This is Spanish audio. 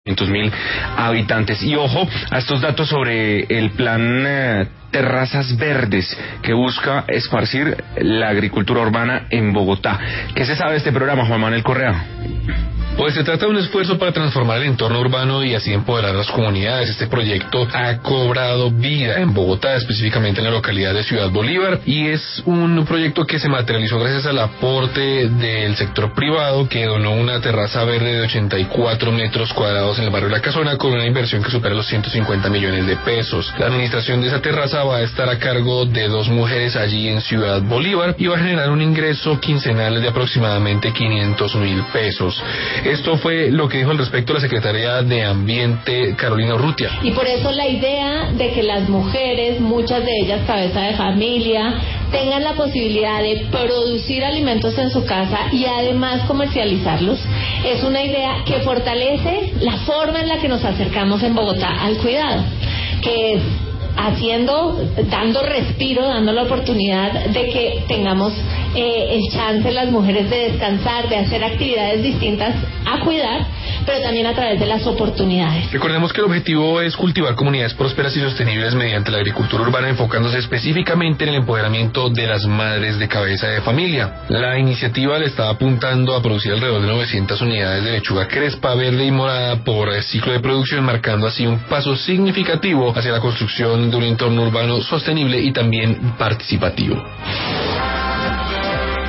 200.000 habitantes. Y ojo a estos datos sobre el plan Terrazas Verdes, que busca esparcir la agricultura urbana en Bogotá. ¿Qué se sabe de este programa, Juan Manuel Correa? Pues se trata de un esfuerzo para transformar el entorno urbano y así empoderar a las comunidades. Este proyecto ha cobrado vida en Bogotá, específicamente en la localidad de Ciudad Bolívar, y es un proyecto que se materializó gracias al aporte del sector privado, que donó una terraza verde de 84 metros cuadrados en el barrio La Casona con una inversión que supera los 150 millones de pesos. La administración de esa terraza va a estar a cargo de 2 mujeres allí en Ciudad Bolívar y va a generar un ingreso quincenal de aproximadamente 500.000 pesos. Esto fue lo que dijo al respecto la secretaria de Ambiente, Carolina Urrutia. Y por eso la idea de que las mujeres, muchas de ellas cabeza de familia, tengan la posibilidad de producir alimentos en su casa y además comercializarlos, es una idea que fortalece la forma en la que nos acercamos en Bogotá al cuidado, que es dando respiro, dando la oportunidad de que tengamos el chance las mujeres de descansar, de hacer actividades distintas a cuidar, pero también a través de las oportunidades. Recordemos que el objetivo es cultivar comunidades prósperas y sostenibles mediante la agricultura urbana, enfocándose específicamente en el empoderamiento de las madres de cabeza de familia. La iniciativa le está apuntando a producir alrededor de 900 unidades de lechuga crespa, verde y morada por ciclo de producción, marcando así un paso significativo hacia la construcción de un entorno urbano sostenible y también participativo.